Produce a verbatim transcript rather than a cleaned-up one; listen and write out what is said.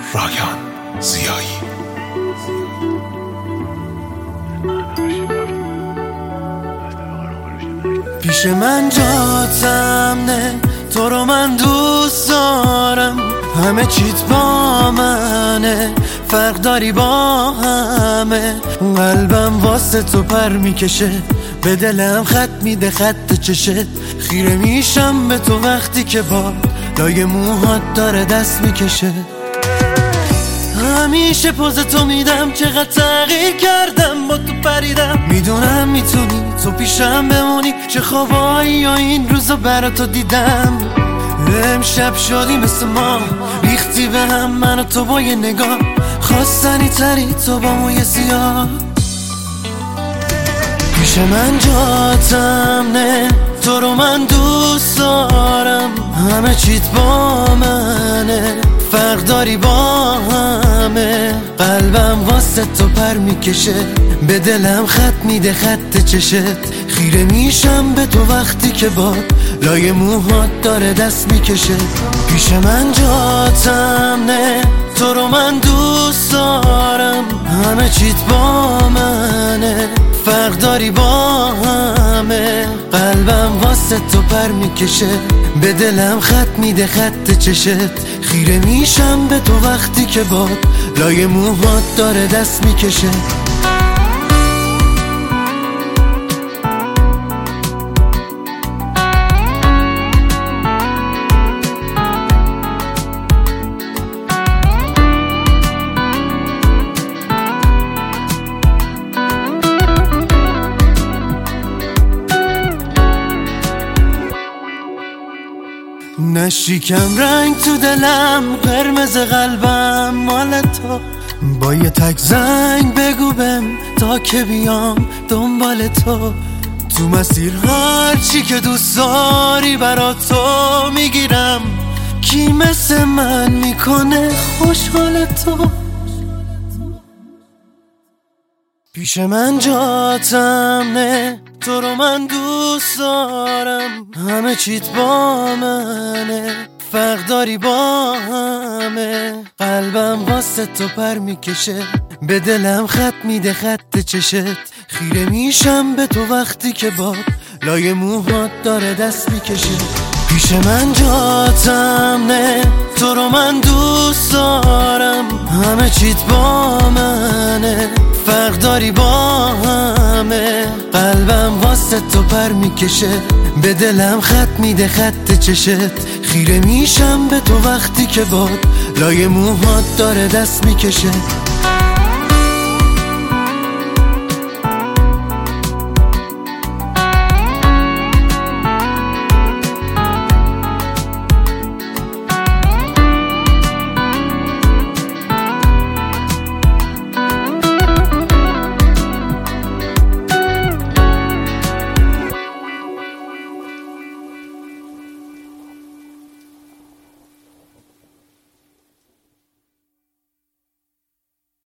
رایان زیایی. پیش من جات امنه، تو رو من دوست دارم، همه چیت با منه، فرق داری با همه. قلبم واسه تو پر میکشه، به دلم خط میده خط چشت. خیره میشم به تو وقتی که با لای موهات داره دست میکشه. همیشه پوز تو میدم، چقدر تغییر کردم با تو پریدم. میدونم میتونی تو پیشم بمونی، چه خوابایی یا این روزا برا تو دیدم. امشب شدی مثل ما، ریختی به هم من و تو با یه نگاه. خواستنی تری تو با موی سیاه. پیش من جاتم نه، تو رو من دوست دارم، همه چیت با منه، فرق داری با همه. قلبم واسه تو پر میکشه، به دلم خط میده خط چشت. خیره میشم به تو وقتی که باد لای موهات داره دست میکشه. پیش من جاتم نه، تو رو من دوست دارم، همه چیت با منه، فرق داری با همه. قلبم واسه تو پر میکشه، به دلم خط میده خط چشت. خیره میشم به تو وقتی که باد لای موهات داره دست میکشه. نشیکم رنگ تو دلم، قرمز قلبم مال تو. با یه تک زنگ بگو بهم تا که بیام دنبال تو. تو مسیر هر چی که دوست داری برا تو میگیرم. کی مثل من میکنه خوشحال تو؟ پیش من جاتم نه، تو رو من دوست دارم، همه چیت با منه، فرق داری با همه. قلبم واسه تو پر میکشه، به دلم خط میده خط چشت. خیره میشم به تو وقتی که باد لای موهات داره دست میکشه. پیش من جاتم نه، تو رو من دوست دارم، همه چیت با منه، فرق داری با همه. قلبم واسه تو پر میکشه، به دلم خط میده خط چشت. خیره میشم به تو وقتی که باد لای موهات داره دست میکشه.